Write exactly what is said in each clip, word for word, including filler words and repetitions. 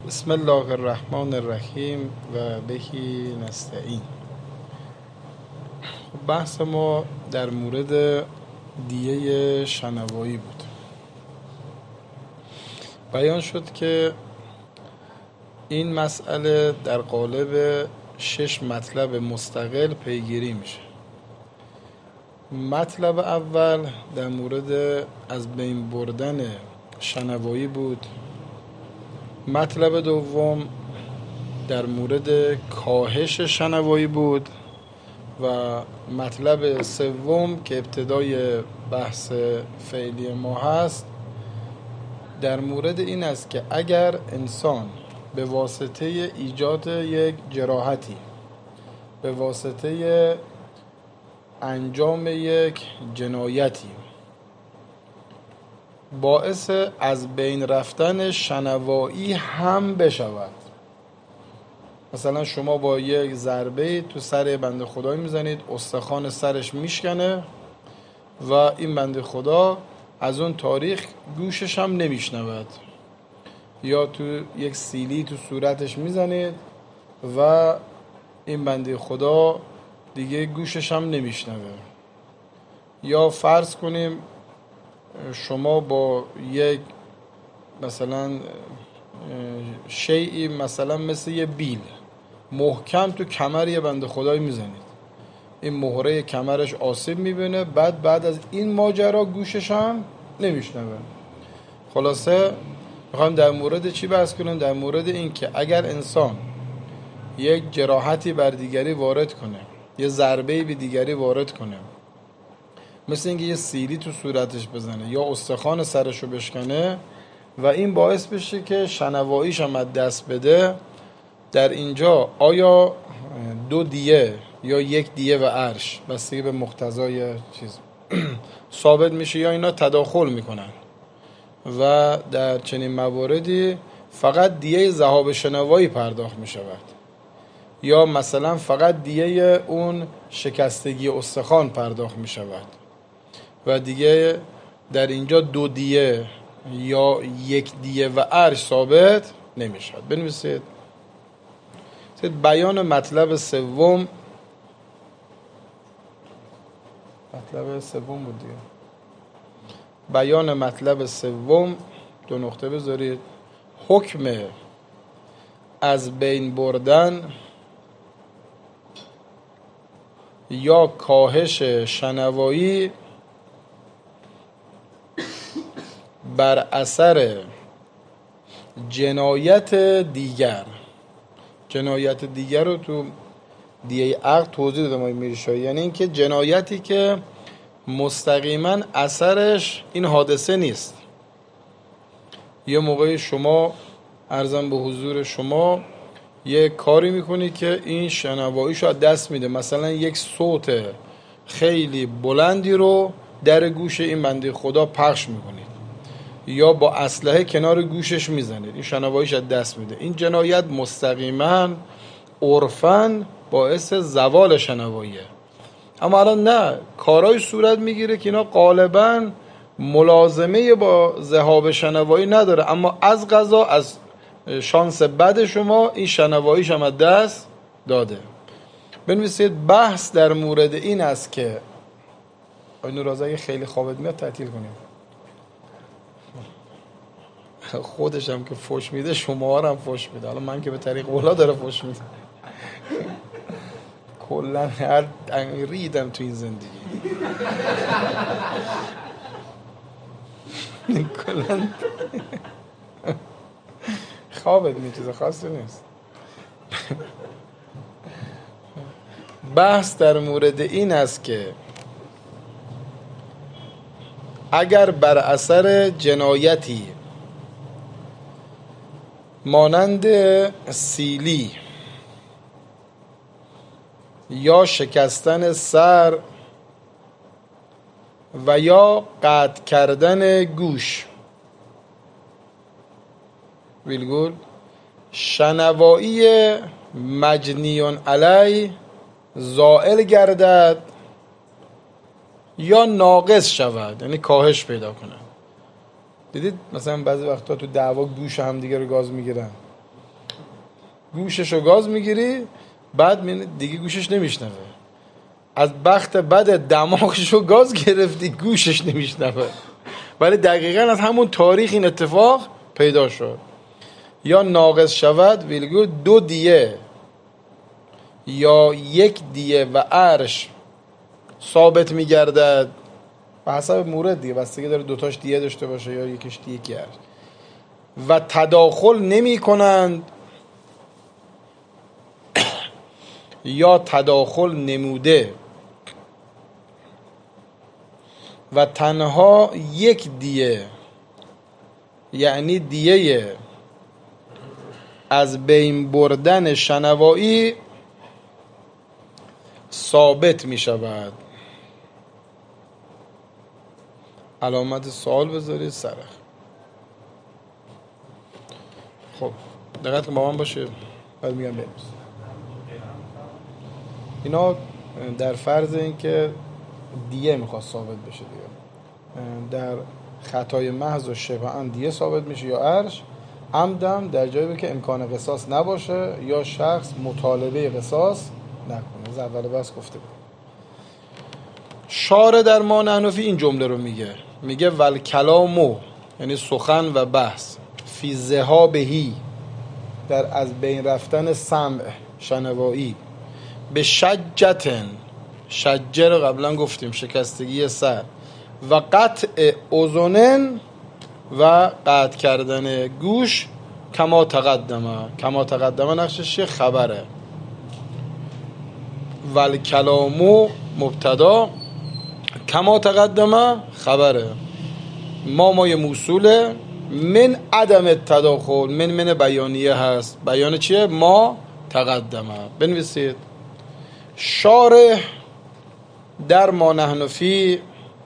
بسم الله الرحمن الرحیم و بهی نستعین. بحث ما در مورد دیه شنوایی بود. بیان شد که این مسئله در قالب شش مطلب مستقل پیگیری میشه. مطلب اول در مورد از بین بردن شنوایی بود. مطلب دوم در مورد کاهش شنوایی بود و مطلب سوم که ابتدای بحث فعلی ما هست در مورد این است که اگر انسان به واسطه ایجاد یک جراحتی، به واسطه انجام یک جنایتی باعث از بین رفتن شنوایی هم بشود، مثلا شما با یک ضربه تو سر بنده خدایی میزنید، استخوان سرش میشکنه و این بنده خدا از اون تاریخ گوشش هم نمیشنود، یا تو یک سیلی تو صورتش میزنید و این بنده خدا دیگه گوشش هم نمیشنوه. یا فرض کنیم شما با یک مثلا شیئی مثلا مثل یه بیل محکم تو کمر یه بنده خدایی میزنید، این مهره کمرش آسیب میبینه، بعد بعد از این ماجرا گوشش هم نمیشنوه. خلاصه میخوایم در مورد چی بحث کنیم؟ در مورد این که اگر انسان یک جراحتی بر دیگری وارد کنه، یه ضربه‌ای به دیگری وارد کنه، مثل اینکه یه سیلی تو صورتش بزنه یا استخوان سرشو بشکنه و این باعث بشه که شنواییش هم از دست بده، در اینجا آیا دو دیه یا یک دیه و عرش بستگی به مقتضای چیز ثابت میشه یا اینا تداخل میکنن و در چنین مواردی فقط دیه ذهاب شنوایی پرداخت میشود یا مثلا فقط دیه اون شکستگی استخوان پرداخت میشود و دیگه در اینجا دو دیه یا یک دیه و عرش ثابت نمیشد. بنویسید بیان مطلب سوم. مطلب سوم بود دیگه. بیان مطلب سوم، دو نقطه بذارید. حکم از بین بردن یا کاهش شنوایی بر اثر جنایت دیگر. جنایت دیگر رو تو دیه عقد توضیح دادم آقای میرشاهی، یعنی این که جنایتی که مستقیما اثرش این حادثه نیست. یه موقعی شما عرضم به حضور شما یه کاری میکنی که این شنواییشو از دست میده، مثلا یک صوت خیلی بلندی رو در گوش این بنده خدا پخش میکنید یا با اسلحه کنار گوشش میزنید، این شنواییش از دست میده. این جنایت مستقیما عرفاً باعث زوال شنواییه. اما الان نه، کارهای صورت میگیره که اینا غالباً ملازمه با ذهاب شنوایی نداره، اما از قضا از شانس بد شما این شنواییش هم از دست داده. بنویسید بحث در مورد این است که اینو رازه خیلی خوابت میاد تعطیل کنیم، خودش هم که فوش میده شما هم فوش میده، حالا من که به طریق اولا داره فوش میده. کلن هر ریدم تو این زندگی کلن خوابت می چیز خاصی نیست. بحث در مورد این است که اگر بر اثر جنایتی مانند سیلی یا شکستن سر و یا قطع کردن گوش ویلگول شنوایی مجنیون علی زائل گردد یا ناقص شود، یعنی کاهش پیدا کنه. دیدید مثلا بعضی وقتا تو دعوا گوش هم دیگه رو گاز میگیرن، گوشش رو گاز میگیری، بعد می- دیگه گوشش نمیشنوه. از بخت بد دماغش رو گاز گرفتی، گوشش نمیشنوه. ولی دقیقاً از همون تاریخ این اتفاق پیدا شد. یا ناقص شود ویلگول دو دیه یا یک دیه و عرش ثابت میگردد، به حسب مورد دیگه، بستگی داره دوتاش دیه داشته باشه یا یکیش دیه کی عرش، و تداخل نمی کنند یا تداخل نموده و تنها یک دیه، یعنی دیه از بین بردن شنوایی ثابت می شود. علامت سوال بذارید سرخ. خب دقت کن با من باشه، بعد میگم بنویس. اینا در فرض این که دیه میخواد ثابت بشه دیگه، در خطای محض و شبه‌اً دیه ثابت میشه یا عرش، عمدم در جایی که امکان قصاص نباشه یا شخص مطالبه قصاص نکنه. از اول بس گفته بود. شارع در ما نحنفی این جمله رو میگه، میگه ول کلامو، یعنی سخن و بحث، فی ذهابهی، در از بین رفتن سمع شنوایی، به شجتن، شجر رو قبلا گفتیم شکستگی سر، و قطع اذنن و قطع کردن گوش، کما تقدمه. کما تقدمه نقشش خبره. ول کلامو مبتدا، کما تقدمه خبره. ما مای موصوله، من عدم تداخل، من من بیانیه هست. بیان چیه؟ ما تقدمه. بنویسید. شارح در ما نحنفی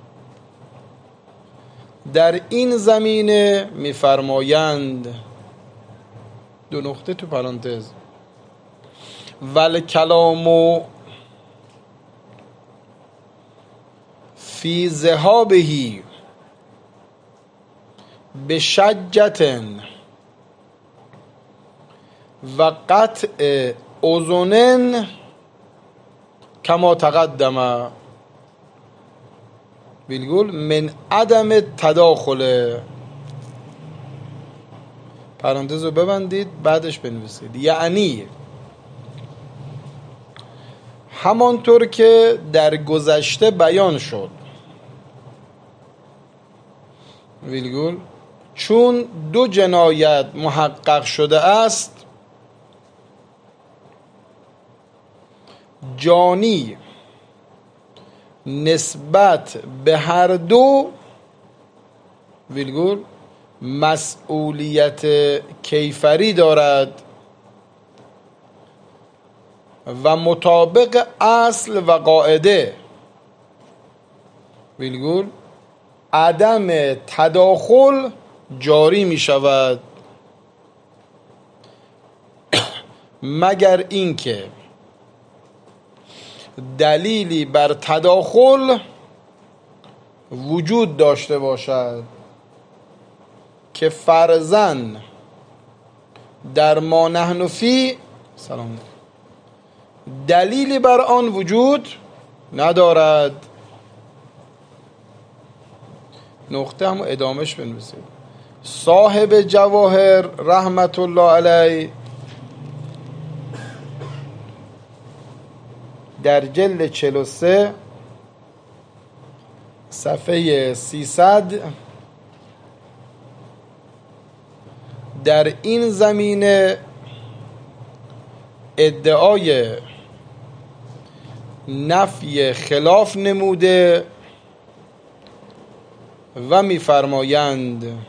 در این زمینه میفرمایند، دو نقطه تو پرانتز، ول کلامو فی ذهابهی به شجتن و قطع اذنن کما تقدمه، ویلگول من عدم تداخل. پرانتز رو ببندید بعدش بنویسید. یعنی همانطور که در گذشته بیان شد، ویلگول چون دو جنایت محقق شده است، جانی نسبت به هر دو ویلگول مسئولیت کیفری دارد و مطابق اصل و قاعده ویلگول عدم تداخل جاری می شود، مگر اینکه دلیلی بر تداخل وجود داشته باشد که فرضاً در ما نحنفی سلام دلیلی بر آن وجود ندارد. نقطه هم ادامش بنویسید. صاحب جواهر رحمت الله علیه در جلد چهل و سه صفحه سیصد در این زمینه ادعای نفی خلاف نموده و می‌فرمایند،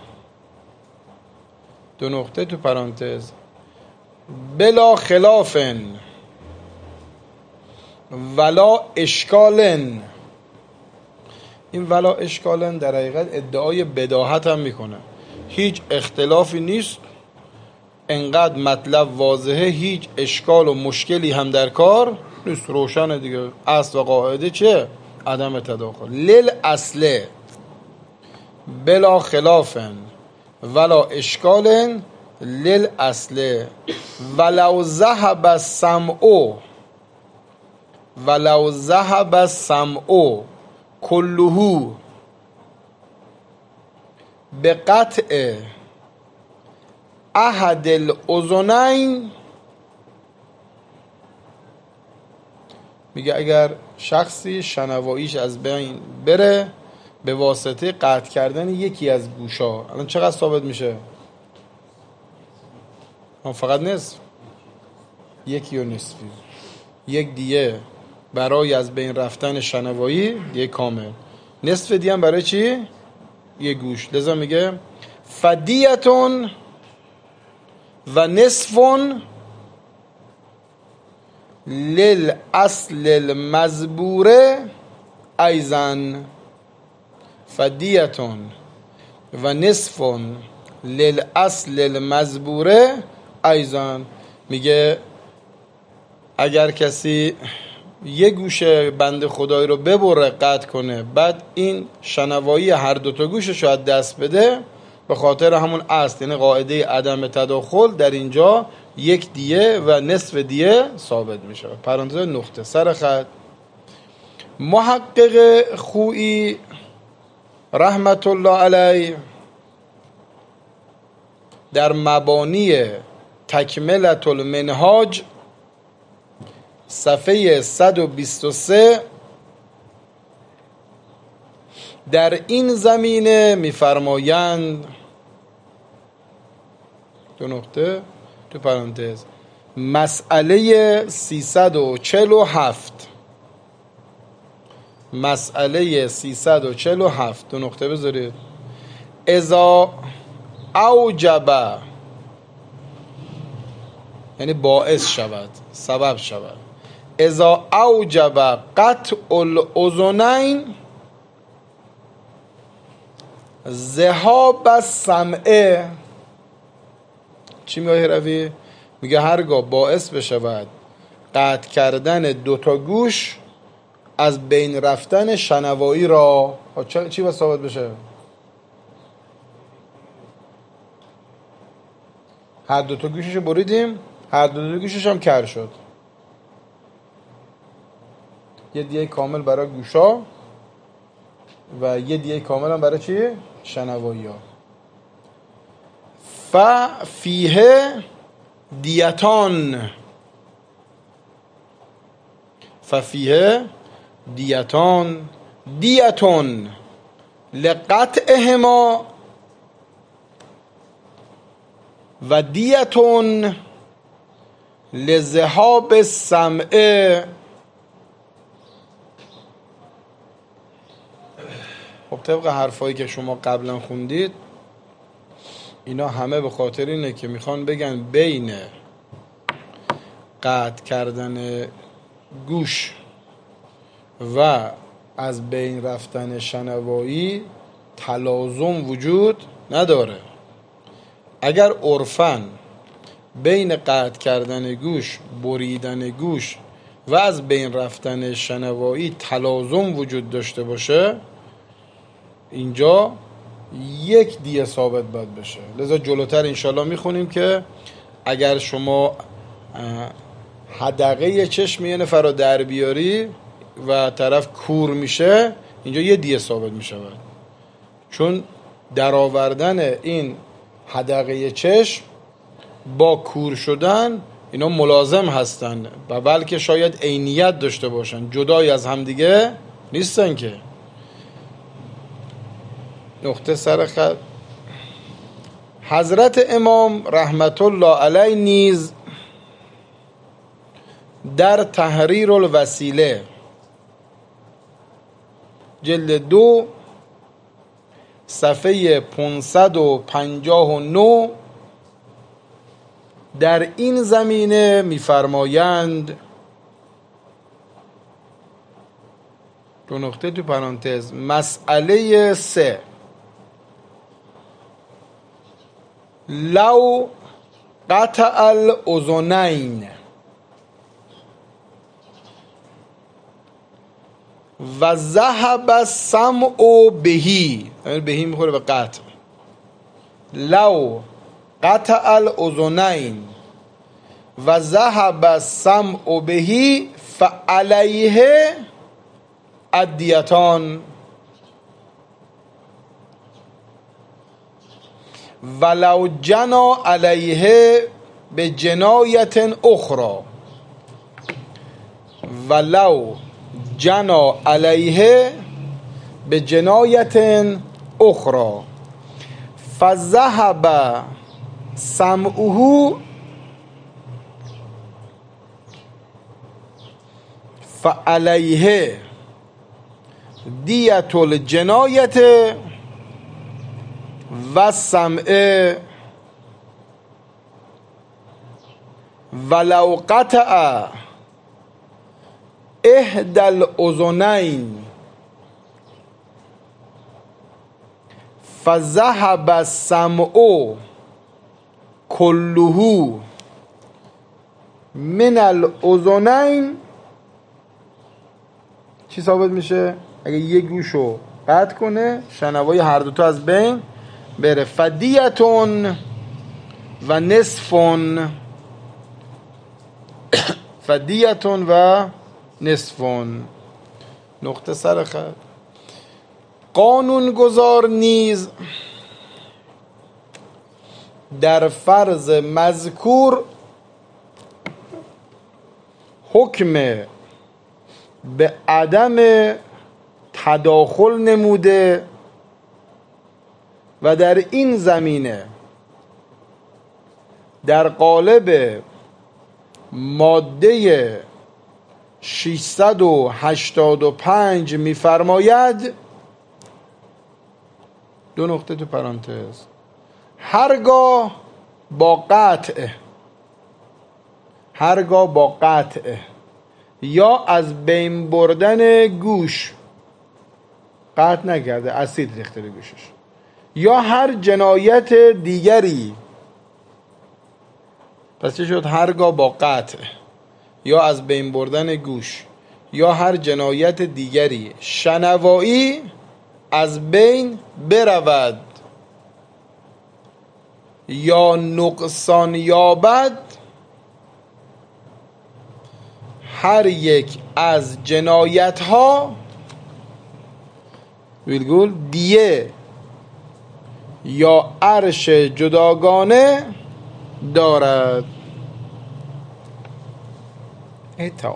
دو نقطه تو پرانتز، بلا خلافن ولا اشکالن. این ولا اشکالن در حقیقت ادعای بداهت هم میکنه. هیچ اختلافی نیست، انقدر مطلب واضحه، هیچ اشکال و مشکلی هم در کار نیست، روشنه دیگه. اصل و قاعده چه؟ عدم تداخل. لیل اصله بلا خلافن ولا اشکالن للاصل ولو ذهب السمع ولو ذهب السمع كله بقطع احد الاذنین. میگه اگر شخصی شنواییش از بین بره به واسطه قطع کردن یکی از گوشا، الان چقدر ثابت میشه؟ فقط نصف، یکی و نصفی، یک دیه برای از بین رفتن شنوایی، دیه کامل، نصف دیه هم برای چی؟ یک گوش. لذا میگه فدیتون و نصفون للاصل المزبوره ایزن. فدیتون و نصفون للاصل المزبوره ایزن. میگه اگر کسی یه گوشه بند خدایی رو ببره قطع کنه، بعد این شنوایی هر دوتا گوشش رو از دست بده، به خاطر همون اصل، یعنی قاعده عدم تداخل، در اینجا یک دیه و نصف دیه ثابت میشه. پرانتز نقطه سر خط. محقق خویی رحمت الله علیه در مبانی تکملة المنهاج صفحه صد و بیست و سه در این زمینه میفرمایند، دو نقطه تو پرانتز، مسئله سیصد و چهل و هفت، مسئله سیصد و چهل و هفت، دو نقطه بذارید. اذا اوجب، یعنی باعث شود، سبب شود، اذا اوجب قطع الاذنین ذهاب السمع. چی میگه روی؟ میگه هرگاه باعث بشود قطع کردن دوتا گوش از بین رفتن شنوایی را. چی باید ثابت بشه؟ هر دوتا گوشش رو بریدیم، هر دوتا گوشش هم کر شد. یه دیه کامل برای گوشا و یه دیه کامل هم برای چی؟ شنوایی ها. ففیه دیتان، ففیه دیتان، دیتون لقطعهما و دیتون لذهاب السمع. خب طبق حرفایی که شما قبلا خوندید، اینا همه به خاطر اینه که میخوان بگن بین قطع کردن گوش و از بین رفتن شنوایی تلازم وجود نداره. اگر عرفاً بین قطع کردن گوش، بریدن گوش و از بین رفتن شنوایی تلازم وجود داشته باشه، اینجا یک دیه ثابت باید بشه. لذا جلوتر انشالله میخونیم که اگر شما حدقه چشم یه نفر رو در بیاری و طرف کور میشه، اینجا یه دیه ثابت میشه، چون در آوردن این حدقه چشم با کور شدن اینا ملازم هستن و بلکه شاید عینیت داشته باشن، جدای از همدیگه نیستن که. نقطه سر خط. حضرت امام رحمت الله علیه نیز در تحریر الوسیله جلد دو صفحه پانصد و پنجاه و نه در این زمینه میفرمایند، دو نقطه تو پرانتز، مسئله سه، لو قطع الاذنین و ذهب السمع بهی، بهی میخوره به قطع، لو قطع الاذنین و ذهب السمع بهی فعلیه الدیتان ولو جنا علیه به جنایت اخرى ولو جنا علیه به جنایت اخرى فذهب سمعه فعلیه دیت الجنایت و سمع ولو قطع احدى الاذنین فذهب السمع كله من الاذنین چی ثابت میشه؟ اگه یه گوشو قطع کنه شنوای هر دوتا از بین بره. فدیتون و نصفون فدیتون و نصفون نقطه سر خط. قانون گذار نیز در فرض مذکور حکم به عدم تداخل نموده و در این زمینه در قالب ماده ششصد و هشتاد و پنج می‌فرماید، دو نقطه تو پرانتز، هرگاه با قطع هرگاه با قطع یا از بین بردن گوش، قطع نکرده اسید ریخته به گوشش، یا هر جنایت دیگری. پس چه شد؟ هرگاه با قطع یا از بین بردن گوش یا هر جنایت دیگری شنوایی از بین برود یا نقصان یابد، هر یک از جنایت ها ویلگول دیه یا عرش جداگانه دارد. ایتا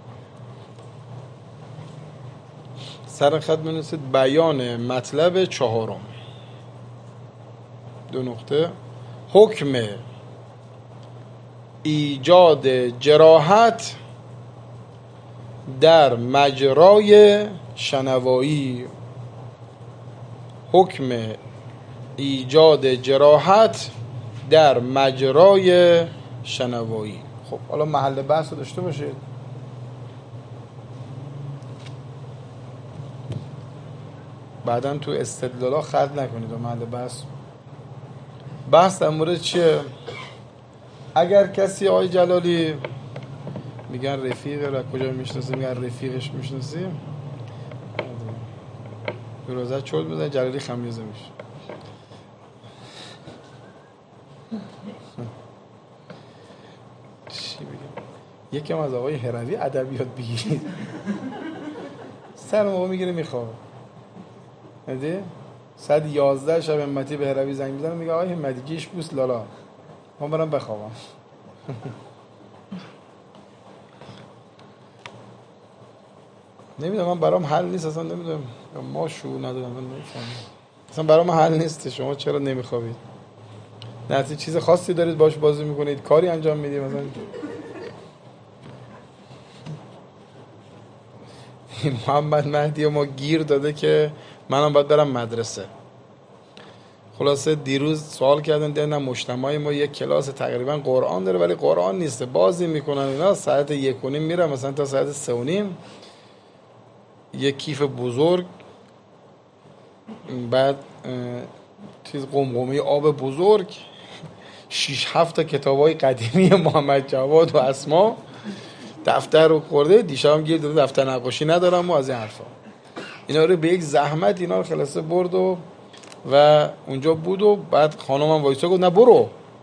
سر خط منوسید بیان مطلب چهارم. دو نقطه. حکم ایجاد جراحت در مجرای شنوایی. حکم ایجاد جراحت در مجرای شنوایی. خب حالا محل بحث رو داشته باشید. بعداً تو استدلالا خلط نکنید و محل بحث. بحث در مورد چیه؟ اگر کسی آقای جلالی میگن رفیقه را کجا میشناسی، میگن رفیقش میشناسی، روزه چول میزن جلالی خمیازه میشه. چی بگم؟ یکم از آقای هروی ادبیات بگیرید. سر موقع میگیره میخوابه. ندی؟ صد یازده شب همتی به هروی زنگ میزنه میگه آقای همتی گیش بوس لالا من برم بخوابم. نمیدونم، من برام حل نیست اصلا. نمیدونم ما شو ندارم، من نمیفهمم اصلا برام حل نیست. شما چرا نمیخوابید؟ نه چیز خاصی دارید باش بازی میکنید، کاری انجام میدید مثلا؟ محمد مهدی ما گیر داده که منم باید برم مدرسه. خلاصه دیروز سوال کردن دیدن مجتمع ما یک کلاس تقریبا قرآن داره ولی قرآن نیست، بازی میکنن اینا. ساعت یک و نیم میرم مثلا تا ساعت سه و نیم. یک کیف بزرگ، بعد چیز قمقمی آب بزرگ، شیش هفت تا کتابای قدیمی محمد جواد و اسما، دفتر رو خورده. دیشبم گیر داده دفتر نقاشی ندارم و از این حرفا. اینا رو به یک زحمت اینا رو خلاصه برد و و اونجا بود و بعد خانمم وایسا گفت نه برو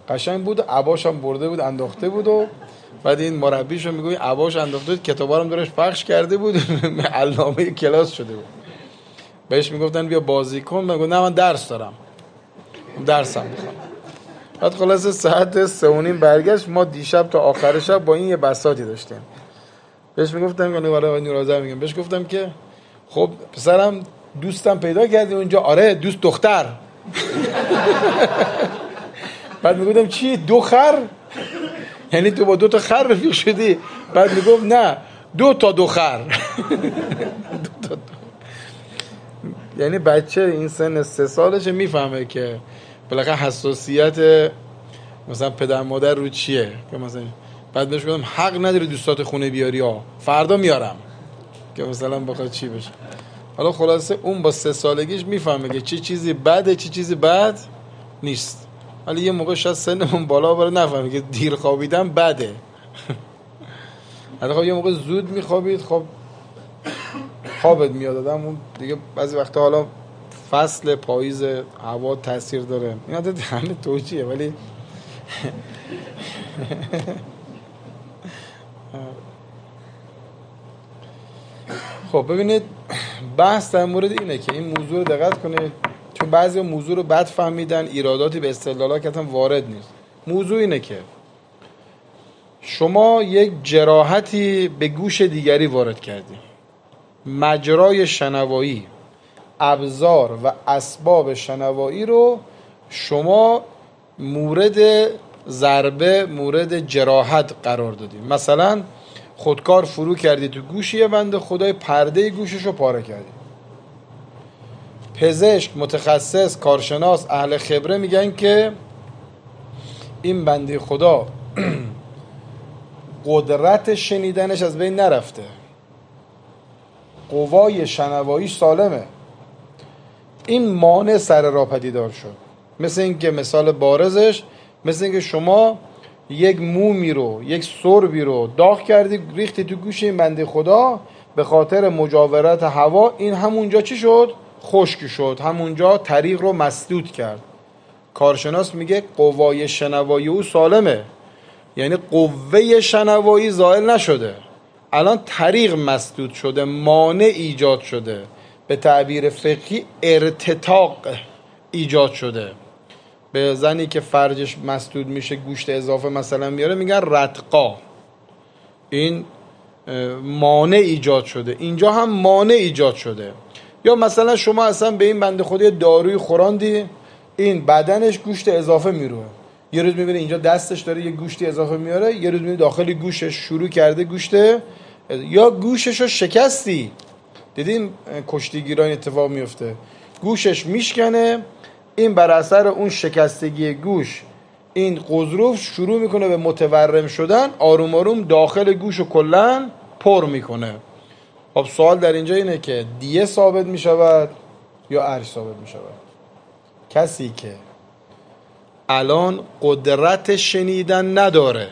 قشنگ بود، عباش هم برده بود انداخته بود و بعد این مربیش هم میگه عباش انداخته بود، کتابا هم درش پخش کرده بود، علامه کلاس شده بود. بهش میگفتن بیا بازی کن، میگه نه من درس دارم، درسم میخوام. بعد خلاصه ساعت سه و نیم برگشت. ما دیشب تا آخر شب با این یه بساطی داشتیم. بهش میگفتم که برای نورازه میگم، بهش گفتم که خب پسرم دوستم پیدا کردی اونجا؟ آره دوست دختر. بعد میگفتم چی دو خر؟ یعنی تو با دو تا خر رفیق شدی؟ بعد میگفت نه دو تا دو خر. دو تا دو. یعنی بچه این سن سه سالشه میفهمه که بالاخره حساسیت مثلا پدر مادر رو چیه که مثلا بعد بهش گفتم حق نداری دوستات خونه بیاری ها، فردا میارم که مثلا بخواد چی بشه. حالا خلاصه اون با سه سالگیش میفهمه که چی چیزی بده چی چیزی بد نیست. ولی یه موقع شاید سنمون بالا بره نفهمه که دیر خوابیدن بده. حالا خب یه موقع زود میخوابید خب خوابت میاد آدم اون دیگه. بعضی وقتا حالا فصل پاییز هوا تاثیر داره، این عادت همه توجیه ولی خب ببینید بحث در مورد اینه که این موضوع رو دقت کنید، چون بعضی موضوع رو بد فهمیدن، ایراداتی به استدلالات که وارد نیست. موضوع اینه که شما یک جراحتی به گوش دیگری وارد کردی، مجرای شنوایی، ابزار و اسباب شنوایی رو شما مورد ضربه، مورد جراحت قرار دادی. مثلا خودکار فرو کردی تو گوشی بنده خدای، پرده گوشش رو پاره کردی. پزشک، متخصص، کارشناس، اهل خبره میگن که این بنده خدا قدرت شنیدنش از بین نرفته، قوای شنوایی سالمه، این مانع سر راه پدیدار شد. مثل این که مثال بارزش مثل این که شما یک مومی رو، یک سربی رو داغ کردی ریختی تو گوش این بنده خدا، به خاطر مجاورت هوا این همونجا چی شد؟ خشک شد، همونجا طریق رو مسدود کرد. کارشناس میگه قوای شنوایی او سالمه، یعنی قوه شنوایی زائل نشده، الان طریق مسدود شده، مانع ایجاد شده، به تعبیر فقهی ارتتاق ایجاد شده. به زنی که فرجش مسدود میشه گوشت اضافه مثلا میاره میگن رتقا، این مانع ایجاد شده، اینجا هم مانع ایجاد شده. یا مثلا شما اصلا به این بنده خدا داروی خوراندی، این بدنش گوشت اضافه میروه، یه روز میبینی اینجا دستش داره یه گوشتی اضافه میاره، یه روز میبینی داخل گوشش شروع کرده گوشت، یا گوشش رو شکستی. دیدین کشتیگیران اتفاق میفته، گوشش میشکنه، این بر اثر اون شکستگی گوش این قضروف شروع میکنه به متورم شدن، آروم آروم داخل گوش رو کلن پر میکنه. خب سوال در اینجا اینه که دیه ثابت میشود یا ارش ثابت میشود؟ کسی که الان قدرت شنیدن نداره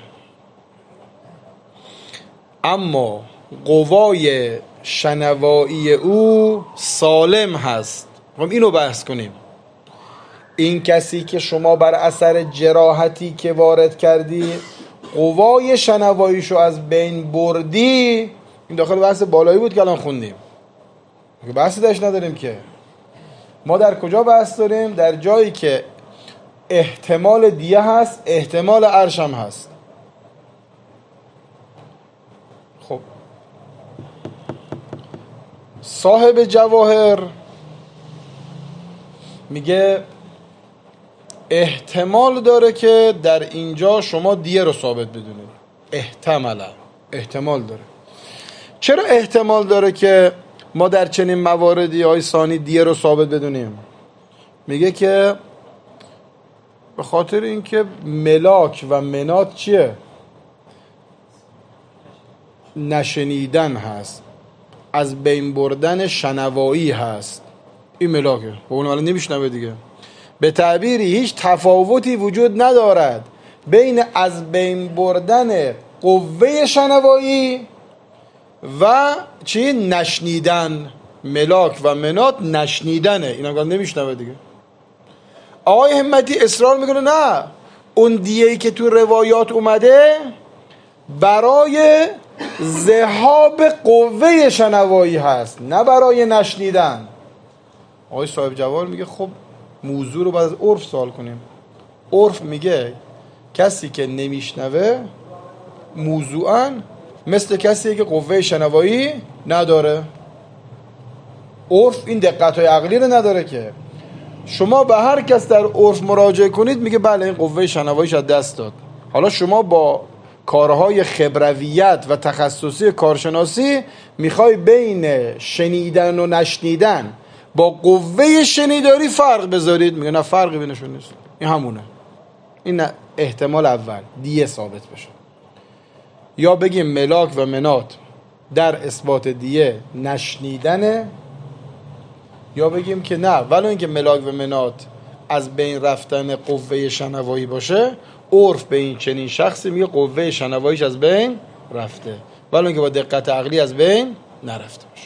اما قوای شنوایی او سالم هست، خب اینو بحث کنیم. این کسی که شما بر اثر جراحتی که وارد کردی قوای شنواییشو از بین بردی، این داخل بحث بالایی بود که الان خوندیم، بحثی داشت نداریم که. ما در کجا بحث داریم؟ در جایی که احتمال دیه هست، احتمال عرش هم هست. خب صاحب جواهر میگه احتمال داره که در اینجا شما دیه رو ثابت بدونید. احتمالا احتمال داره. چرا احتمال داره که ما در چنین مواردی های ثانی دیه رو ثابت بدونیم؟ میگه که به خاطر اینکه ملاک و منات چیه؟ نشنیدن هست، از بین بردن شنوایی هست. این ملاکه و اون حالا نمیشنوه دیگه. به تعبیری هیچ تفاوتی وجود ندارد بین از بین بردن قوه شنوایی و چی؟ نشنیدن. ملاک و منات نشنیدنه، اینا هم نمیشنوه دیگه. آقای همتی اصرار میکنه نه اون دیه‌ای که تو روایات اومده برای ذهاب قوه شنوایی هست، نه برای نشنیدن. آقای صاحب جوال میگه خب موضوع رو باید از عرف سوال کنیم. عرف میگه کسی که نمیشنوه موضوعاً مثل کسی که قوه شنوایی نداره. عرف این دقت‌های عقلی رو نداره که شما به هر کس در عرف مراجعه کنید میگه بله این قوه شنواییش از دست داد. حالا شما با کارهای خبرویت و تخصصی کارشناسی میخوای بین شنیدن و نشنیدن با قوه شنیداری فرق بذارید، میگه نه فرقی بینشون نیست، این همونه. این احتمال اول دیه ثابت بشه. یا بگیم ملاک و منات در اثبات دیه نشنیدنه، یا بگیم که نه ولو اینکه ملاک و منات از بین رفتن قوه شنوایی باشه، عرف به این چنین شخصی میگه قوه شنواییش از بین رفته، ولو اینکه با دقت عقلی از بین نرفته باشه.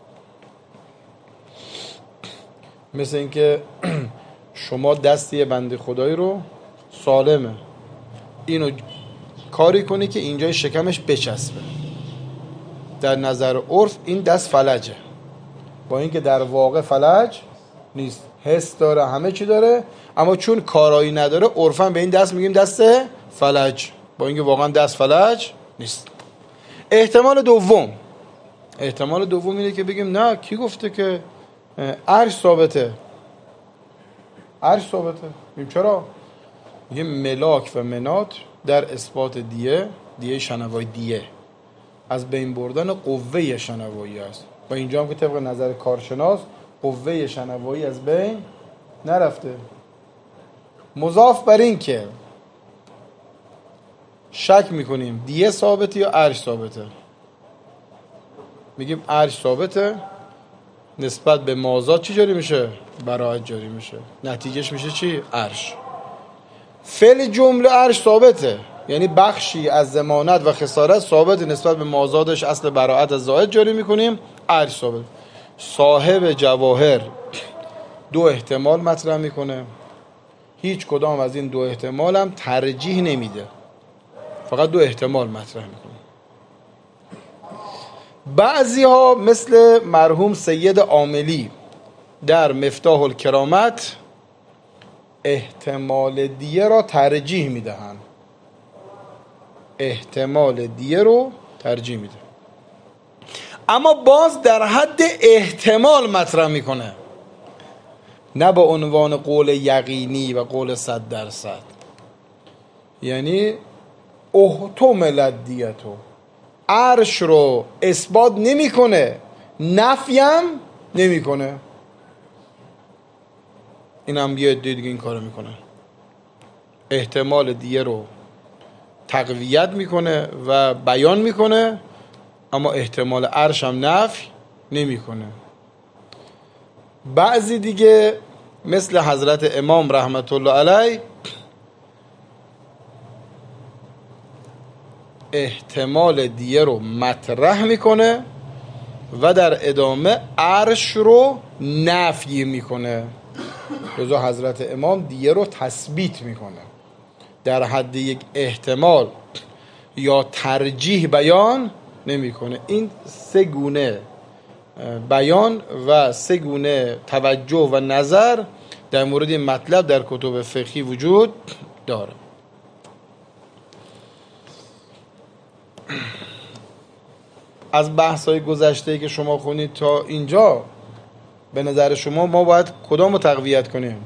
مثل اینکه شما دستی بنده خدایی رو سالمه اینو کاری کنی که اینجای شکمش بچسبه، در نظر عرف این دست فلجه، با اینکه در واقع فلج نیست، حس داره همه چی داره، اما چون کارایی نداره عرفاً به این دست میگیم دست فلج، با اینکه واقعا دست فلج نیست. احتمال دوم احتمال دوم اینه که بگیم نه کی گفته که عرش ثابته؟ عرش ثابته. میگیم چرا؟ میگیم ملاک و منات در اثبات دیه، دیه شنوایی، دیه از بین بردن قوه شنوایی است و اینجا هم که طبق نظر کارشناس قوه شنوایی از بین نرفته. مضاف بر این که شک میکنیم دیه ثابته یا عرش ثابته، میگیم عرش ثابته، نسبت به مازاد چی جاری میشه؟ براعت جاری میشه، نتیجهش میشه چی؟ عرش. فعل جمله عرش ثابته، یعنی بخشی از ضمانت و خسارت ثابت نسبت به مازادش، اصل براعت از زائد جاری میکنیم، عرش ثابت. صاحب جواهر دو احتمال مطرح میکنه، هیچ کدام از این دو احتمال هم ترجیح نمیده، فقط دو احتمال مطرح میکنه. بعضی ها مثل مرحوم سید عاملی در مفتاح الکرامت احتمال دیه را ترجیح میدهند، احتمال دیه رو ترجیح میده، اما باز در حد احتمال مطرح میکنه، نه با عنوان قول یقینی و قول صد درصد. یعنی احتمال دیتو عرش رو اثبات نمیکنه، نفیم نمیکنه. این هم یه عده دیگه این کارو میکنه، احتمال دیه رو تقویت میکنه و بیان میکنه، اما احتمال عرش هم نفی نمیکنه. بعضی دیگه مثل حضرت امام رحمت الله علیه احتمال دیه رو مطرح میکنه و در ادامه عرش رو نفی میکنه. لذا حضرت امام دیه رو تثبیت میکنه، در حد یک احتمال یا ترجیح بیان نمیکنه. این سه گونه بیان و سه گونه توجه و نظر در مورد این مطلب در کتب فقهی وجود داره. از بحث‌های گذشته که شما خونید تا اینجا به نظر شما ما باید کدام رو تقویت کنیم؟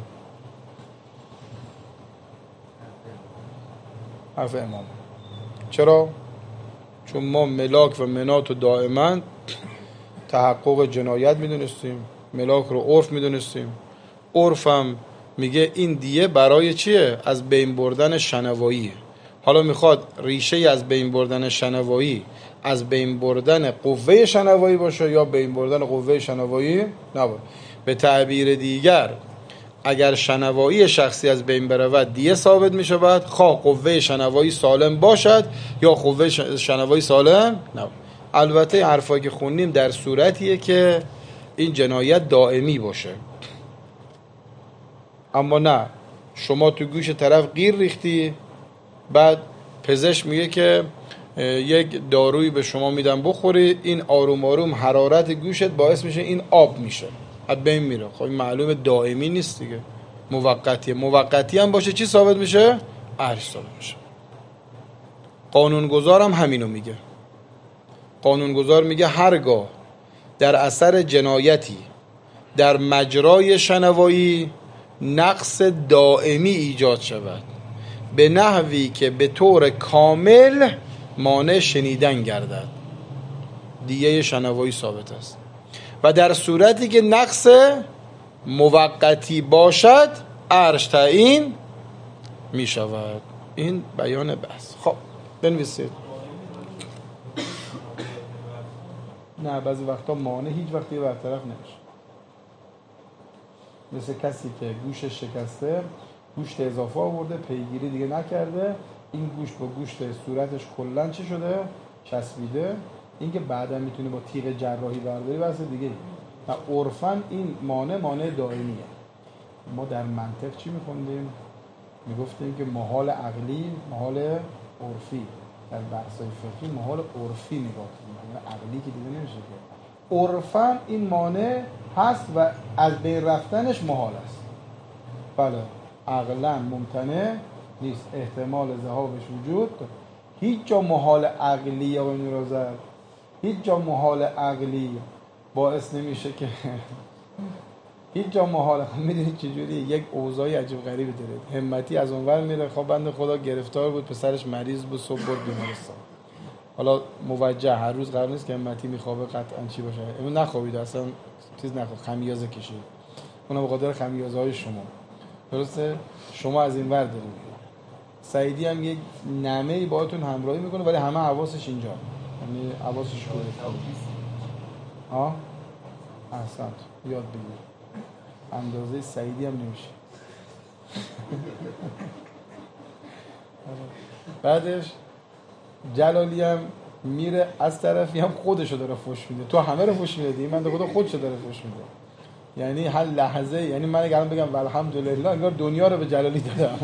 حرف امام. چرا؟ چون ما ملاک و منات رو دائما تحقق جنایت میدونستیم، ملاک رو عرف میدونستیم. عرف هم میگه این دیه برای چیه؟ از بین بردن شنواییه. حالا میخواد ریشه از بین بردن شنوایی از بین بردن قوه شنوایی باشه یا بین بردن قوه شنوایی نباشه. به تعبیر دیگر اگر شنوایی شخصی از بین برود دیه ثابت میشه، بعد خواه قوه شنوایی سالم باشد یا قوه شنوایی سالم نباشه. البته حرفایی که خوندیم در صورتیه که این جنایت دائمی باشه، اما نه شما تو گوش طرف قیر ریختی، بعد پزشک میگه که یک دارویی به شما میدم بخوری، این آروم آروم حرارت گوشت باعث میشه این آب میشه، از بین میره. خب این معلومه دائمی نیست دیگه، موقتیه. موقتی هم باشه چی ثابت میشه؟ ارش ثابت میشه. قانونگذار هم همینو میگه. قانونگذار میگه هرگاه در اثر جنایتی در مجرای شنوایی نقص دائمی ایجاد شود به نحوی که به طور کامل مانع شنیدن گردد، دیگه شنوایی ثابت است. و در صورتی که نقص موقتی باشد ارش تعیین می شود. این بیان بحث. خب بنویسید. نه بعضی وقتا مانع هیچ وقتی برطرف نمیشه. مثل کسی که گوشش شکسته، گوشت اضافه آورده، پیگیری دیگه نکرده، این گوشت با گوشت صورتش کلا چه شده؟ چسبیده. این که بعدا میتونه با تیغ جراحی برداری بحث دیگه. و عرفاً این مانع مانع دائمیه. ما در منطق چی میخوندیم؟ میگفتیم که محال عقلی، محال عرفی. در بحث‌های فقهی محال عرفی نگاه کنیم، یعنی عقلی که دیگه نمیشه که. عرفاً این مانع هست و از بین رفتنش محال است. بله عقلاً ممتنع نیست، احتمال ذهابش وجود. هیچ جا محال عقلی یا بنیرازد، هیچ جا محال عقلی باعث نمیشه که هیچ جا محال. میدونید چجوری یک اوضاعی عجیب غریبی داره. همتی از اونور میره، خب بنده خدا گرفتار بود، پسرش مریض بود، صبح برد بیمارستان. حالا موجه هر روز قرار نیست که همتی میخوابه قطعا چی باشه، اون نخوابید اصلا، چیز نخواد، خمیازه کشید، اونم به خاطر خمیازه های شما. درسته؟ شما از این ور دارید. سعیدی هم یک نمه‌ای باهاتون همراهی میکنه ولی همه حواسش اینجا، یعنی حواسش کجاست؟ ها؟ احسنت، یاد بگیر. اندازه سعیدی هم نمیشه. بعدش جلالی هم میره از طرفی هم خودشو داره فوش میده. تو همه رو فوش میدی، من خدا خودشو داره فوش میده. یعنی هر لحظه، یعنی من اگه الان بگم الحمدلله انگار دنیا رو به جلالی دادم.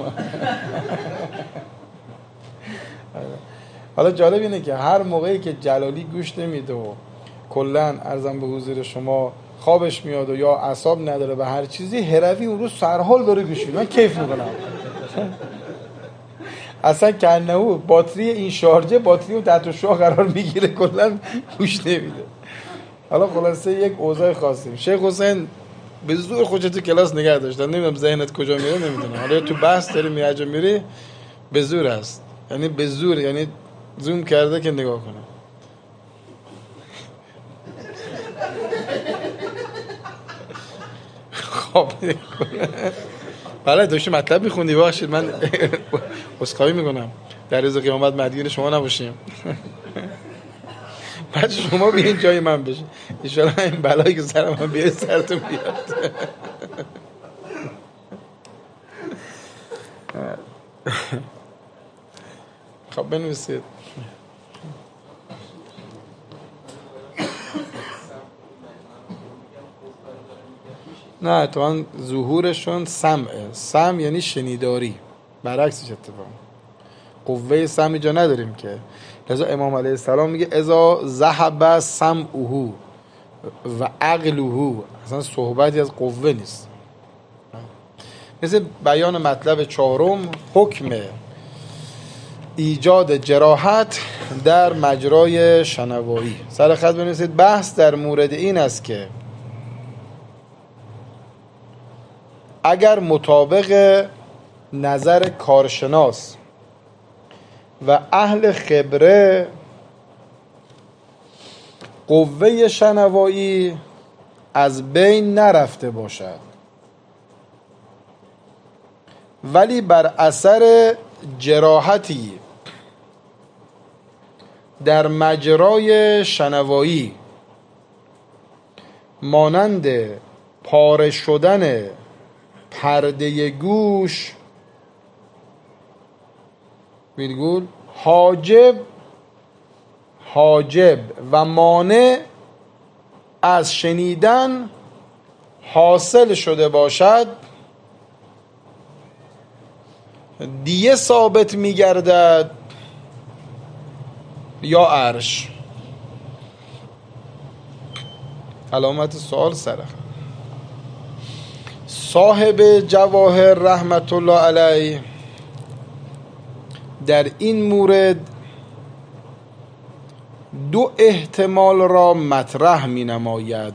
حالا جالب اینه که هر موقعی که جلالی گوش نمیده و کلا ارزم به حضور شما خوابش میاد و یا اعصاب نداره و هر چیزی، هروی اون روز سرحال داره گوش میده. من کیف میکنم. اصلا کنه باتری این شارژه باتری اون تحت شعاع قرار میگیره، کلا گوش نمیده. حالا خلاصه یک اوضاع خاصی. شیخ حسین به زور خودت تو کلاس نگه داشتن، نمیدونم ذهنت کجا میره نمیدونم. حالا تو بحث داری میاجا میری به زور است، یعنی به زور، یعنی زوم کرده که نگاه کنه. خب بله داشتی مطلب میخوندی، باشید من عذرخواهی میکنم، در روز قیامت مدیون شما نباشیم. بعد شما بیاین جای من بشین ان شاء الله، این بلایی که سر من بیاد سرتون بیاد. خب بنویسید. نه تو آن ظهورشون سمعه. سمع یعنی شنیداری، برعکسش اتفاق. قوه سمعی جا نداریم که. لذا امام علیه السلام میگه اذا ذهب سمعه و عقله، اصلا صحبتی از قوه نیست. مثل بیان مطلب چهارم، حکم ایجاد جراحت در مجرای شنوایی. سر خط بنویسید. بحث در مورد این است که اگر مطابق نظر کارشناس و اهل خبره قوه شنوایی از بین نرفته باشد ولی بر اثر جراحتی در مجرای شنوایی مانند پاره شدن پرده گوش ویرگول حاجب حاجب و مانع از شنیدن حاصل شده باشد، دیه ثابت میگردد یا عرش؟ علامت سوال سرخ. صاحب جواهر رحمت الله علیه در این مورد دو احتمال را مطرح می نماید.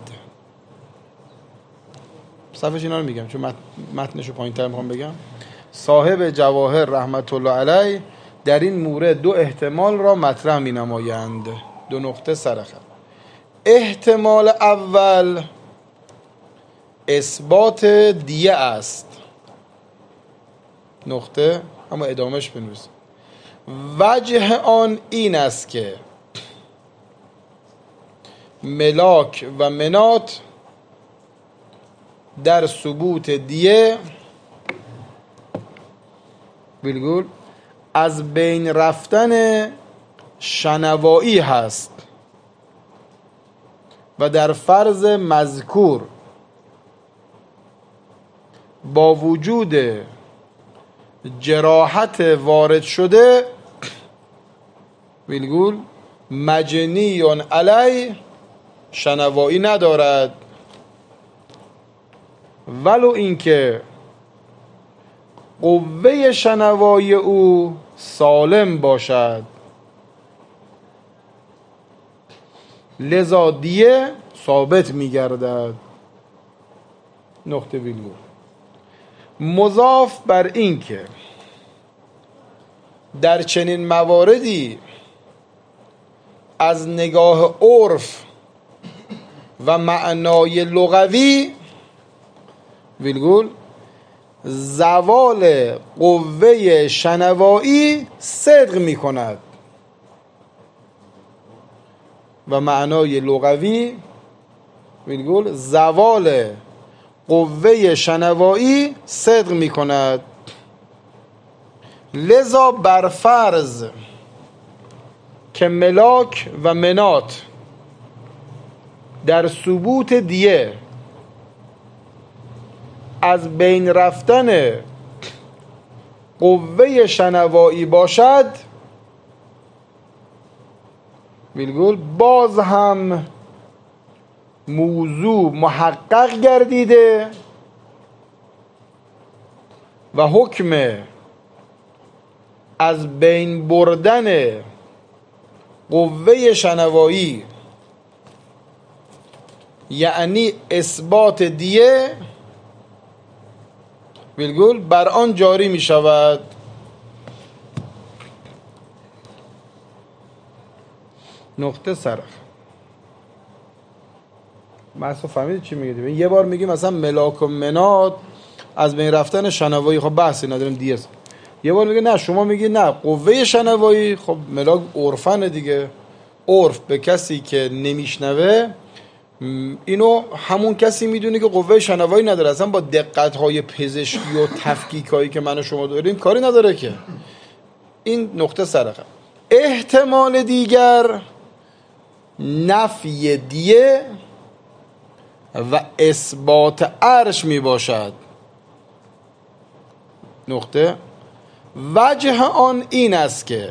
صفحش اینا رو میگم چون متنشو پایین تر میخوام بگم. صاحب جواهر رحمت الله علیه در این مورد دو احتمال را مطرح می نمایند. دو نقطه سرخط. احتمال اول اثبات دیه است. نقطه اما ادامهش بنویس. وجه آن این است که ملاک و منات در ثبوت دیه ویلگول از بین رفتن شنوایی هست و در فرض مذکور با وجود جراحت وارد شده ویلگول مجنیون علی شنوایی ندارد، ولو اینکه قوه شنوایی او سالم باشد، لذا دیه ثابت می‌گردد. نقطه ویلگول. مضاف بر این که در چنین مواردی از نگاه عرف و معنای لغوی ویلگول زوال قوه شنوایی صدق می کند و معنای لغوی ویلگول زوال قوه شنوایی صدق می کند. لذا بر فرض که ملاک و منات در ثبوت دیه از بین رفتن قوه شنوایی باشد ویلگول باز هم موضوع محقق گردیده و حکم از بین بردن قوه شنوایی یعنی اثبات دیه ویلگول بر آن جاری می شود. نقطه سرخ. مثلا فهمیدید چی میگه؟ یه بار میگیم مثلا ملاک و منات از بین رفتن شنوایی، خب بحثی نداریم دیه. یه بار میگه نه، شما میگی نه قوه شنوایی، خب ملاک عرفن دیگه، عرف به کسی که نمیشنوه اینو همون کسی میدونه که قوه شنوایی نداره، اصلا با دقت‌های پزشکی و تفکیکایی که من و شما داریم کاری نداره که. این نقطه سرخه. احتمال دیگر نفی دیه و اثبات عرش می باشد. نقطه وجه آن این است که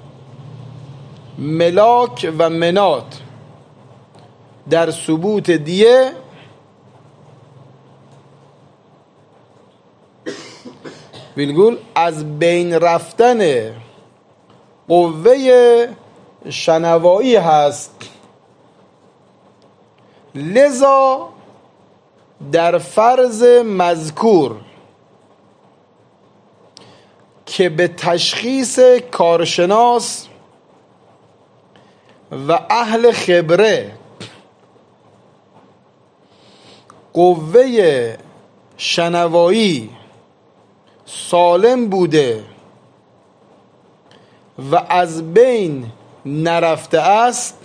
ملاک و منات در ثبوت دیه ویلگول از بین رفتن قوه شنوایی هست، لذا در فرض مذکور که به تشخیص کارشناس و اهل خبره قوه شنوایی سالم بوده و از بین نرفته است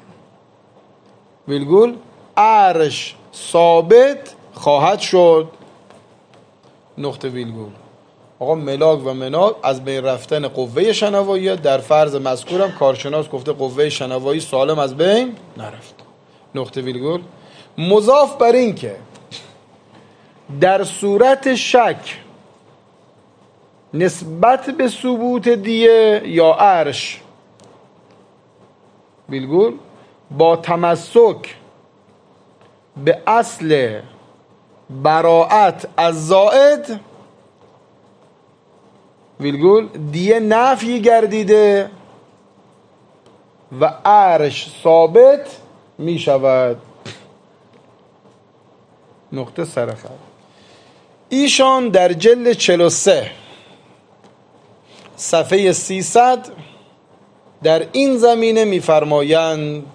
ویلگول عرش ثابت خواهد شد. نقطه ویلگول. آقا ملاک و منات از بین رفتن قوه شنوایی در فرض مذکورم کارشناس گفته قوه شنوایی سالم از بین نرفت. نقطه ویلگول. مضاف بر این که در صورت شک نسبت به ثبوت دیه یا عرش بالگول با تمسک به اصل براءت از زائد ویلگول دیه نفی گردیده و عرش ثابت می شود. نقطه سرخط. ایشان در جلد چهل و سه صفحه سیصد در این زمینه میفرمایند،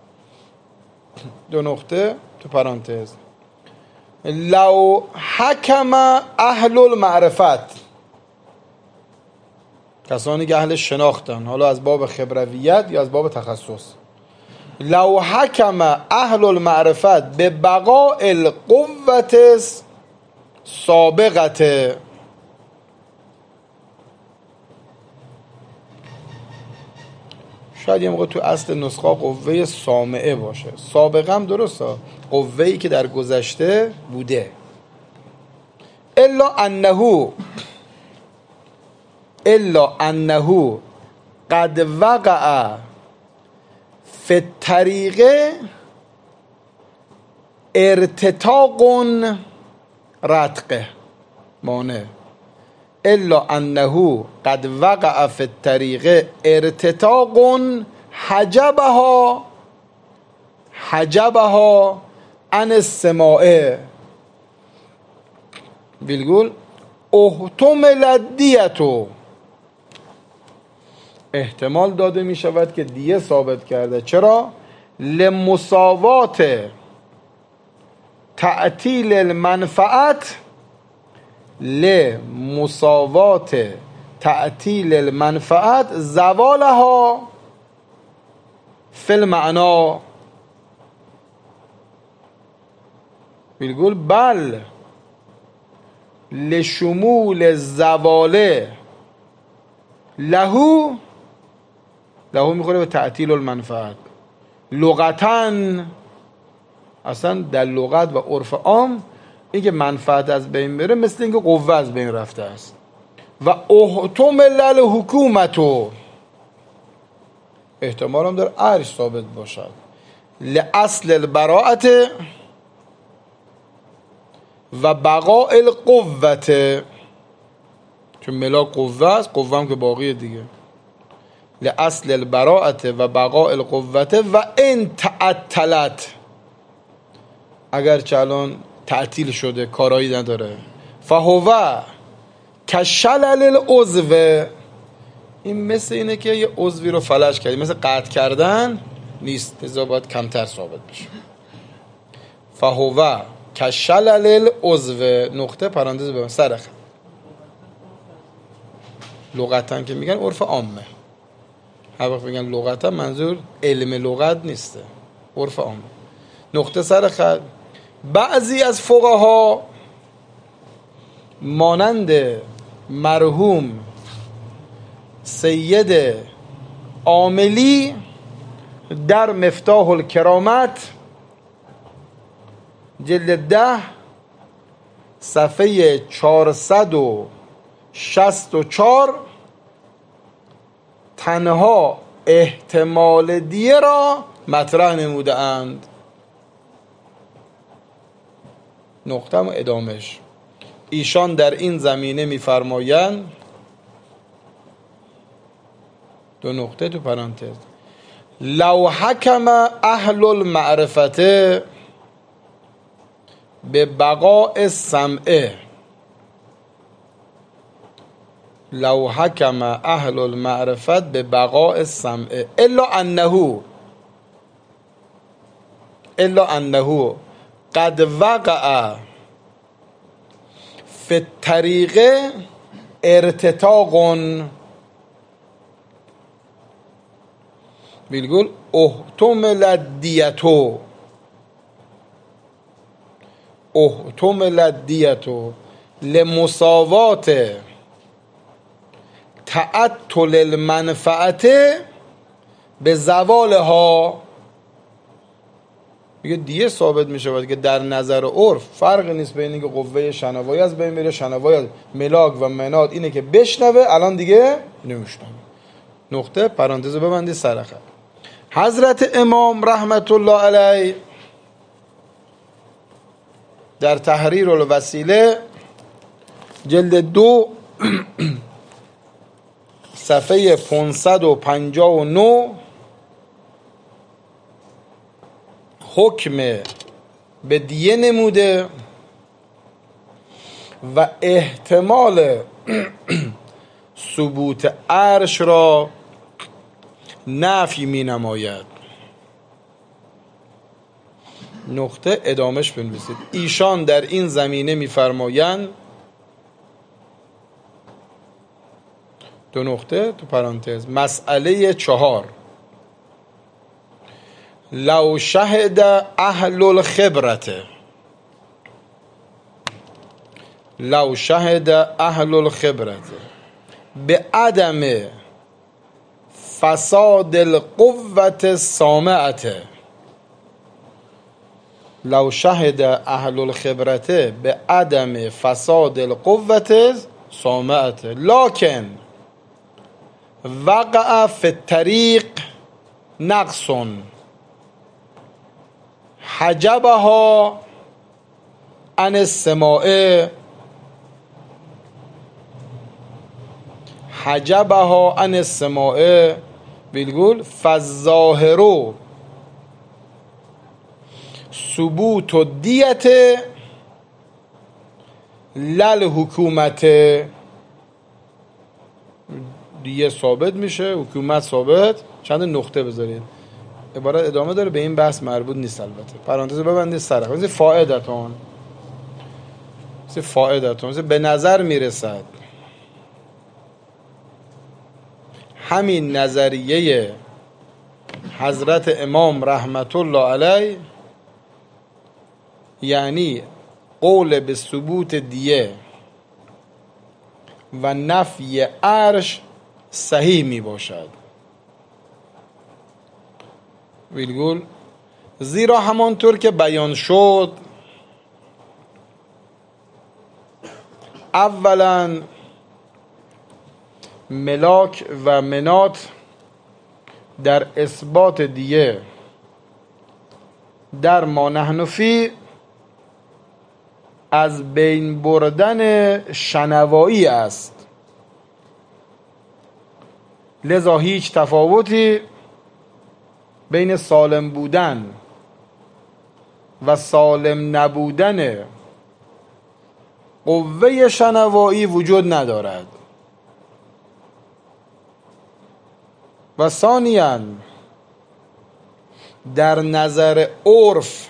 دو نقطه تو پرانتز، لو حکم اهل المعرفت، کسانی که اهل شناختن، حالا از باب خبرویت یا از باب تخصص، لو حکم اهل المعرفت به بقاء القوت سابقت، شاید یه موقع تو اصل نسخه قوه سامعه باشه، سابقه هم درسته، قوه‌ای که در گذشته بوده، الا انه الا انه قد وقع فی الطریق ارتتاق رتقه مانع، الا انه قد وقع فی الطریق ارتتاق حجبها حجبها عن السماع بالگول احتمل الدیتو، احتمال داده می شود که دیه ثابت کرده. چرا؟ لمساوات تعطیل المنفعت لمساوات تعطیل المنفعت زوالها فی المعنا بالگول بل لشمول زواله لهو لهو میخوره به تعطیل المنفعت لغتاً، اصلا در لغت و عرف عام اینکه منفعت از بین بره مثل اینکه قوه از بین رفته است. و احتمل الحکومتو، احتمال هم در عرش ثابت باشد، لاصل البراءت و بقاء القوت، چون ملاک قوه است، قوه هم که باقیه دیگه، لاصل البراءت و بقاء القوت و ان تعطلت، اگر چالان تعطیل شده کارایی نداره، فهو کشلل العضو، این مثل اینه که یه عضوی رو فلج کردی، مثل قطع کردن نیست، لذا باید کمتر ثابت بشه. فهو کشلل العضو نقطه پرانتز ببین سرخ، لغتا که میگن عرف عامه، هر وقت میگن لغتا منظور علم لغت نیسته، عرف عامه. نقطه سرخ. بعضی از فقها مانند مرحوم سید عاملی در مفتاح الکرامت جلد ده صفحه چهارصد و شصت و چهار تنها احتمال دیه را مطرح نموده اند. نقطه و ادامش. ایشان در این زمینه می‌فرمایند، دو نقطه تو پرانتز، لو حکم اهل المعرفت به بقاء السمع، لو حکم اهل المعرفت به بقاء السمع الا انه الا انه قد وقع فی الطریق ارتتاق بالگول احتمل الدیتو احتمل الدیتو لمساوات تعطل المنفعت به زوالها میگه دیه ثابت میشه که در نظر عرف فرق نیست بین اینکه قوه شنوایی از بین میره، شنوایی ملاک و مناد اینه که بشنوه، الان دیگه نمیشنوه. نقطه پرانتز ببندی سر خط. حضرت امام رحمت الله علیه در تحریر الوسیله جلد دو صفحه پانصد و پنجاه و نه حکم به دیه نموده و احتمال ثبوت عرش را نفی می نماید. نقطه ادامش بنویسید. ایشان در این زمینه می فرمایند، دو نقطه تو پرانتز، مسئله چهار، لو شهد اهل الخبرت لو شهد اهل الخبرت به عدم فساد القوة السامعة لو شهد اهل الخبرت به عدم فساد القوة السامعة لكن وقع في الطريق نقص حجبها عن السماع حجبها عن السماع بالگول فالظاهر ثبوت الدیت للحکومت. دیگه ثابت میشه، حکومت ثابت. چند نقطه بذارید، عبارت ادامه داره، به این بحث مربوط نیست البته. پرانتز ببندید سر خط. فائدتون فائدتون به نظر میرسد همین نظریه حضرت امام رحمت الله علیه، یعنی قول به ثبوت دیه و نفی عرش، صحیح می باشد. ویلگول زیرا همانطور که بیان شد، اولا ملاک و منات در اثبات دیه در ما نحن فی از بین بردن شنوایی است، لذا هیچ تفاوتی بین سالم بودن و سالم نبودن قوه شنوایی وجود ندارد. و ثانیاً در نظر عرف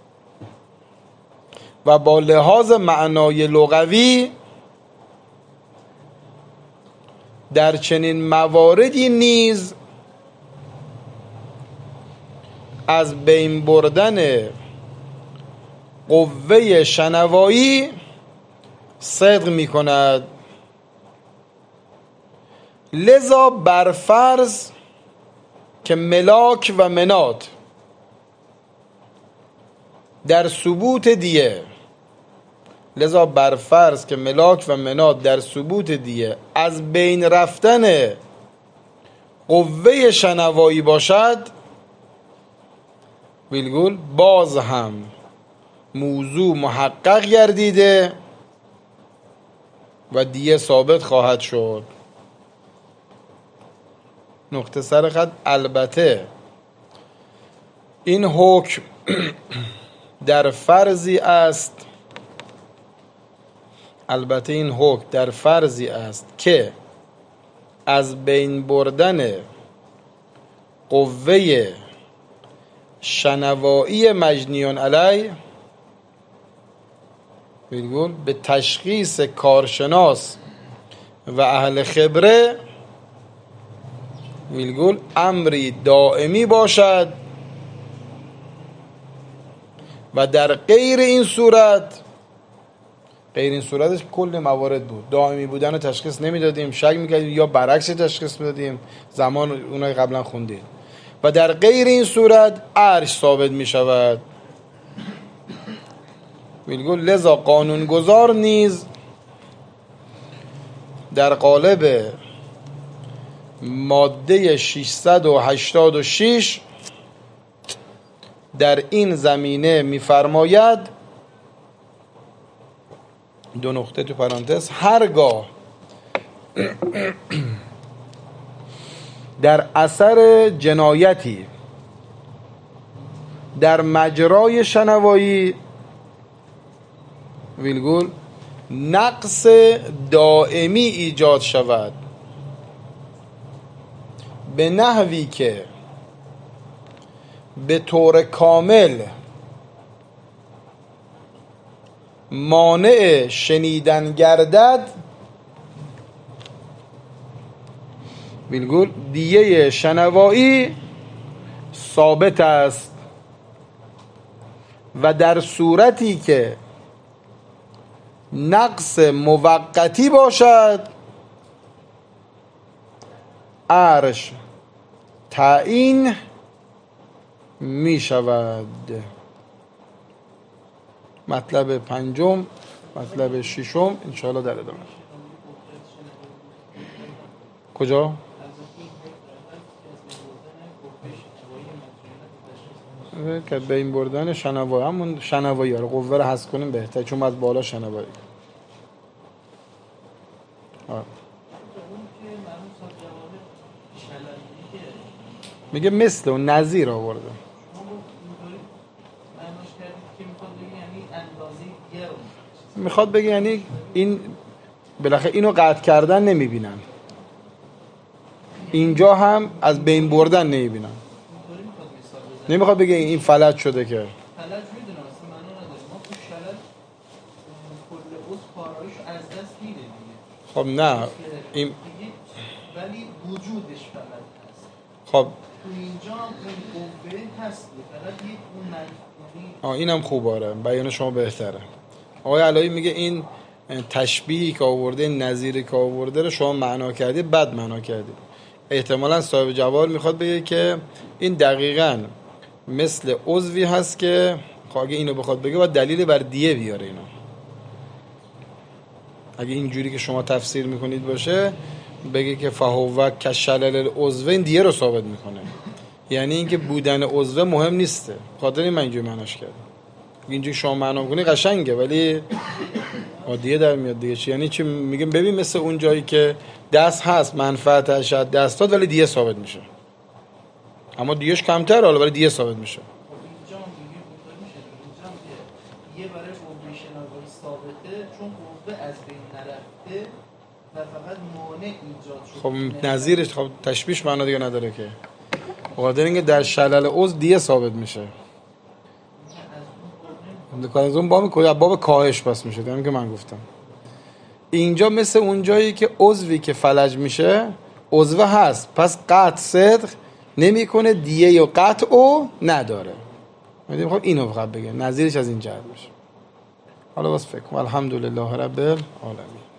و با لحاظ معنای لغوی در چنین مواردی نیز از بین بردن قوه شنوایی صدق می کند. لذا برفرض که ملاک و منات در ثبوت دیه لذا برفرض که ملاک و منات در ثبوت دیه از بین رفتن قوه شنوایی باشد، ویلگول باز هم موضوع محقق گردیده و دیه ثابت خواهد شد. نقطه سر خط. البته این حکم در فرضی است البته این حکم در فرضی است که از بین بردن قوه شنوایی مجنیان علی ویلگول به تشخیص کارشناس و اهل خبره ویلگول امری دائمی باشد و در غیر این صورت غیر این صورتش کل موارد بود. دائمی بودن رو تشخیص نمیدادیم، شک میکردیم، یا برعکس تشخیص میدادیم، زمان اونایی قبلا خوندید. و در غیر این صورت عرش ثابت میشود. میگه لذا قانونگذار نیز در قالب ماده ششصد و هشتاد و شش در این زمینه می‌فرماید، دو نقطه تو پرانتز، هرگاه در اثر جنایتی در مجرای شنوایی ویلگول نقص دائمی ایجاد شود به نحوی که به طور کامل مانع شنیدن گردد، ویلگول دیه شنوایی ثابت است و در صورتی که نقص موقتی باشد عرش تعیین می شود. مطلب پنجم، مطلب ششم انشاءالله در ادامه. کجا؟ که بین بردن شنوایی، همون شنوایی ها رو قوه رو حذف کنیم بهتر، چون از بالا شنوایی. آه. میگه مثل و نظیر آورده. میخواد بگه یعنی این بالاخره اینو قطع کردن نمیبینن، اینجا هم از بین بردن نمیبینن. نمیخواد بگه این فلج شده که فلج میدونم اصلا معنا نداره. ما تو شلل کل عضو کاراییش از دست میده دیگه. خب نه این ولی وجودش فلج هست. خب تو اینجا هم این قوه هست فقط یک اون منفی. آه اینم خوب، آره بیان شما بهتره. آقای علایی میگه این تشبیهی که آورده، نظیری که آورده رو شما معنا کردی، بد معنا کردی. احتمالاً صاحب جواب میخواد بگه که این دقیقاً مثل عضوی هست که اگه اینو بخواد بگه باید دلیل بر دیه بیاره. اینو اگه اینجوری که شما تفسیر میکنید باشه، بگه که فهو کشلل العضو، این دیه رو ثابت میکنه، یعنی اینکه بودن عضو مهم نیسته. خاطر این من اینجوری معناش کردم. اینجوری شما معنا کنی قشنگه ولی دیه در میاد دیگه. چی یعنی چی؟ میگم ببین مثل اون جایی که دست هست منفعتش از دست داد ولی دیه ثابت میشه، اما دیهش کمتر حالا ولی دیه ثابت میشه. اینجا هم دیگه بوداری میشه. اینجا هم که یه برای قوه شنوایی ثابته چون قوه از بین نرفته و فقط مانع ایجاد شده. خب نظیرش خب تشبیهش معنا دیگه نداره که. قادر اینکه در شلل عضو دیه ثابت میشه. از اون باب کجا؟ باب کاهش پس میشه. همین که من گفتم. اینجا مثل اون جایی که عضوی که فلج میشه عضو هست، پس قطع صدق نمیکنه، دیه و قطع او نداره. میدونیم خب اینو فقط بگه نظیرش از این جهت میشه. حالا بس فکر کنم. الحمدلله رب العالمین.